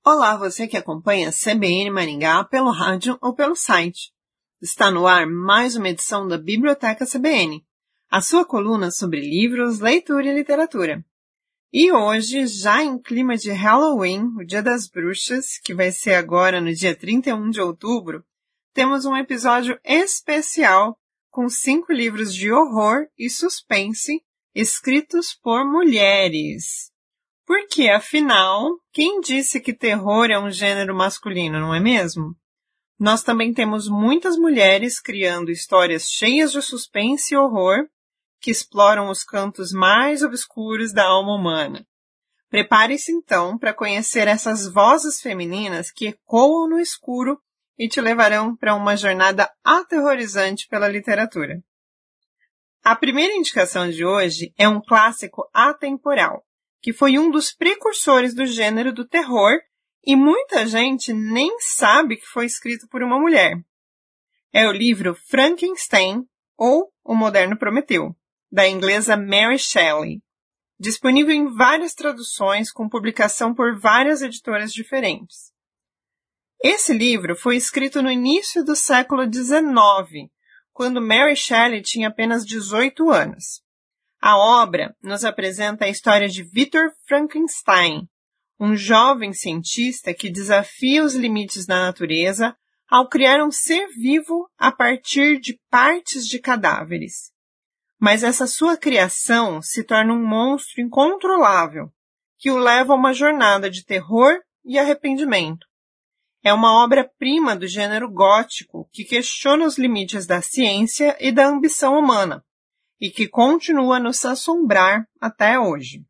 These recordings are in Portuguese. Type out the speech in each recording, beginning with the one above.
Olá, você que acompanha a CBN Maringá pelo rádio ou pelo site. Está no ar mais uma edição da Biblioteca CBN, a sua coluna sobre livros, leitura e literatura. E hoje, já em clima de Halloween, o Dia das Bruxas, que vai ser agora no dia 31 de outubro, temos um episódio especial com 5 livros de horror e suspense escritos por mulheres. Porque, afinal, quem disse que terror é um gênero masculino, não é mesmo? Nós também temos muitas mulheres criando histórias cheias de suspense e horror que exploram os cantos mais obscuros da alma humana. Prepare-se, então, para conhecer essas vozes femininas que ecoam no escuro e te levarão para uma jornada aterrorizante pela literatura. A primeira indicação de hoje é um clássico atemporal, que foi um dos precursores do gênero do terror e muita gente nem sabe que foi escrito por uma mulher. É o livro Frankenstein, ou O Moderno Prometeu, da inglesa Mary Shelley, disponível em várias traduções com publicação por várias editoras diferentes. Esse livro foi escrito no início do século XIX, quando Mary Shelley tinha apenas 18 anos. A obra nos apresenta a história de Victor Frankenstein, um jovem cientista que desafia os limites da natureza ao criar um ser vivo a partir de partes de cadáveres. Mas essa sua criação se torna um monstro incontrolável, que o leva a uma jornada de terror e arrependimento. É uma obra-prima do gênero gótico que questiona os limites da ciência e da ambição humana, e que continua a nos assombrar até hoje.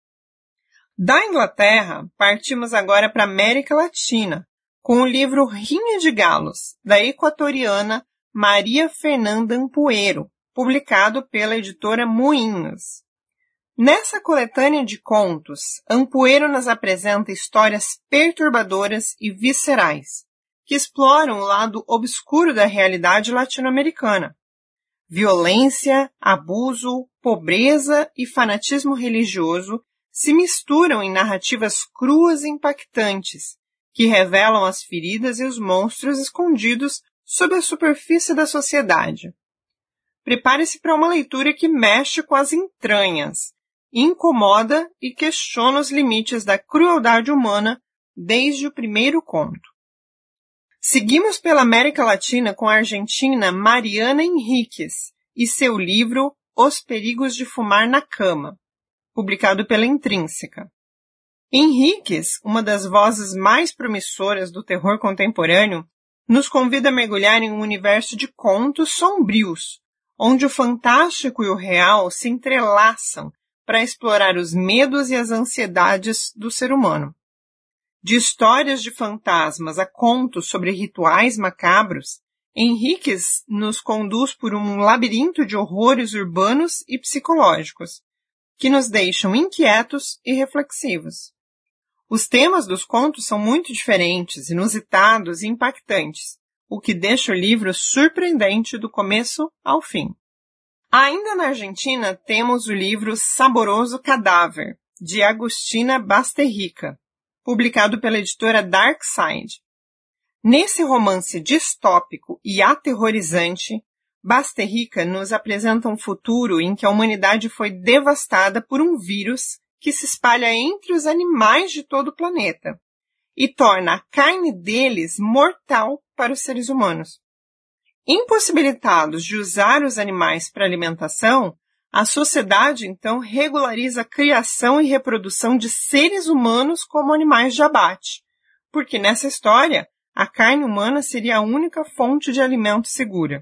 Da Inglaterra, partimos agora para a América Latina, com o livro Rinha de Galos, da equatoriana Maria Fernanda Ampuero, publicado pela editora Moinhos. Nessa coletânea de contos, Ampuero nos apresenta histórias perturbadoras e viscerais, que exploram o lado obscuro da realidade latino-americana. Violência, abuso, pobreza e fanatismo religioso se misturam em narrativas cruas e impactantes, que revelam as feridas e os monstros escondidos sob a superfície da sociedade. Prepare-se para uma leitura que mexe com as entranhas, incomoda e questiona os limites da crueldade humana desde o primeiro conto. Seguimos pela América Latina com a argentina Mariana Enríquez e seu livro Os Perigos de Fumar na Cama, publicado pela Intrínseca. Enríquez, uma das vozes mais promissoras do terror contemporâneo, nos convida a mergulhar em um universo de contos sombrios, onde o fantástico e o real se entrelaçam para explorar os medos e as ansiedades do ser humano. De histórias de fantasmas a contos sobre rituais macabros, Enríquez nos conduz por um labirinto de horrores urbanos e psicológicos, que nos deixam inquietos e reflexivos. Os temas dos contos são muito diferentes, inusitados e impactantes, o que deixa o livro surpreendente do começo ao fim. Ainda na Argentina, temos o livro Saboroso Cadáver, de Agustina Basterrica, publicado pela editora Dark Side. Nesse romance distópico e aterrorizante, Basterrica nos apresenta um futuro em que a humanidade foi devastada por um vírus que se espalha entre os animais de todo o planeta e torna a carne deles mortal para os seres humanos. Impossibilitados de usar os animais para alimentação, a sociedade, então, regulariza a criação e reprodução de seres humanos como animais de abate, porque nessa história, a carne humana seria a única fonte de alimento segura.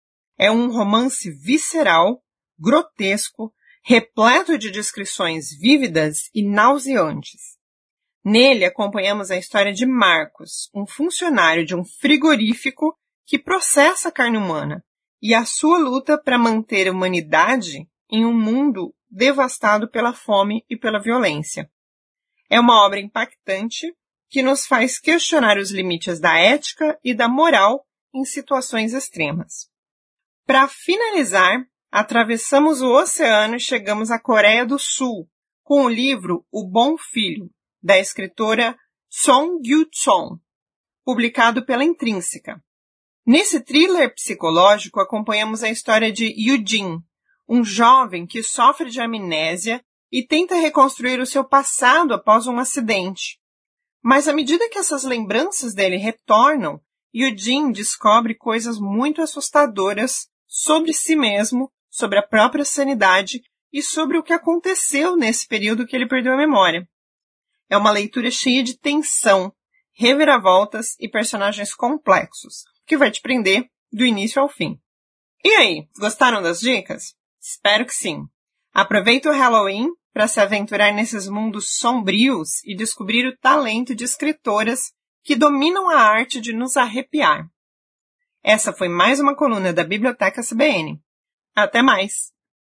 É um romance visceral, grotesco, repleto de descrições vívidas e nauseantes. Nele, acompanhamos a história de Marcos, um funcionário de um frigorífico que processa a carne humana, e a sua luta para manter a humanidade em um mundo devastado pela fome e pela violência. É uma obra impactante que nos faz questionar os limites da ética e da moral em situações extremas. Para finalizar, atravessamos o oceano e chegamos à Coreia do Sul, com o livro O Bom Filho, da escritora Song Gyu-chon, publicado pela Intrínseca. Nesse thriller psicológico, acompanhamos a história de Yoo-jin, um jovem que sofre de amnésia e tenta reconstruir o seu passado após um acidente. Mas à medida que essas lembranças dele retornam, Yoo-jin descobre coisas muito assustadoras sobre si mesmo, sobre a própria sanidade e sobre o que aconteceu nesse período que ele perdeu a memória. É uma leitura cheia de tensão, reviravoltas e personagens complexos, que vai te prender do início ao fim. E aí, gostaram das dicas? Espero que sim. Aproveita o Halloween para se aventurar nesses mundos sombrios e descobrir o talento de escritoras que dominam a arte de nos arrepiar. Essa foi mais uma coluna da Biblioteca CBN. Até mais!